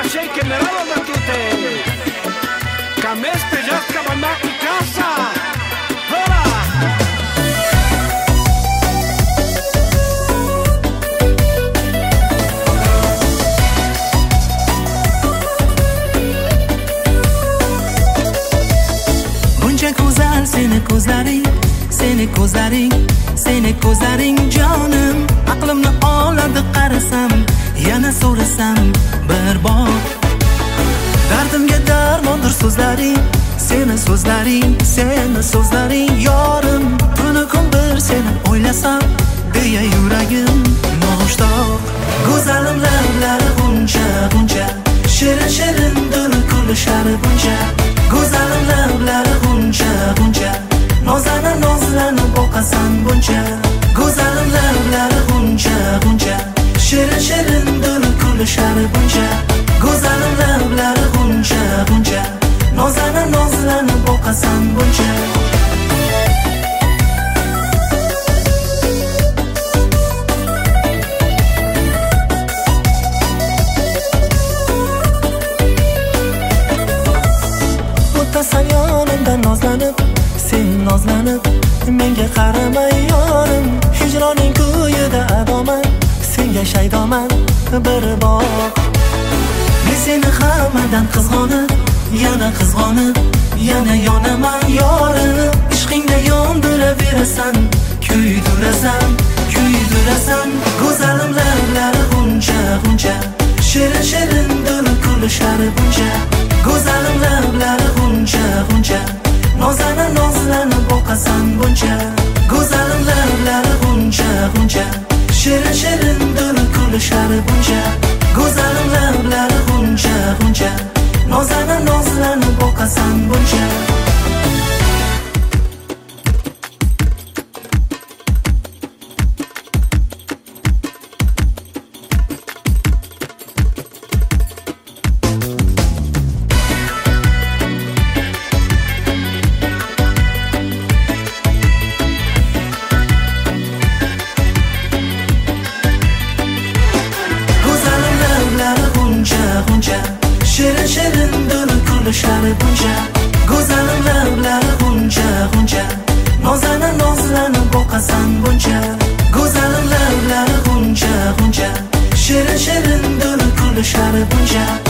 dice che me la battute che me speggiasca mamma in casa ora buncha go'zal seni ko'zlaring jonim aqlimni oladi qarasam yana so'rasam bir bor dardimga darmondir so'zlaring seni so'zlaring yorim tunu kun bir seni o'ylasam deya yuragim noshtoq go'zalim lablari g'uncha shirin kulishar buncha go'zalim lablari g'uncha nozlanib boqasan buncha go'zalim lablari g'uncha shirin kulishar buncha go'zalim lablari g'uncha nozlanib boqasan buncha o'tasan yonimda nozlanib menga qaramay yorim hijroning ko'yida adoman senga shaydoman bir bor men seni hammadan qizg'onib yana yonaman yorim ishqingda yondiraverasan kuydirasan go'zalim lablari g'uncha shirin kulishar buncha go'zalim lablari g'uncha nozlanib boqasan buncha go'zalim lablari g'uncha shirin kulishar buncha go'zalim lablari g'uncha nozlanib boqasan buncha shirin kulishar buncha go'zalim lablari g'uncha nozlanib boqasan buncha go'zalim lablari g'uncha shirin kulishar buncha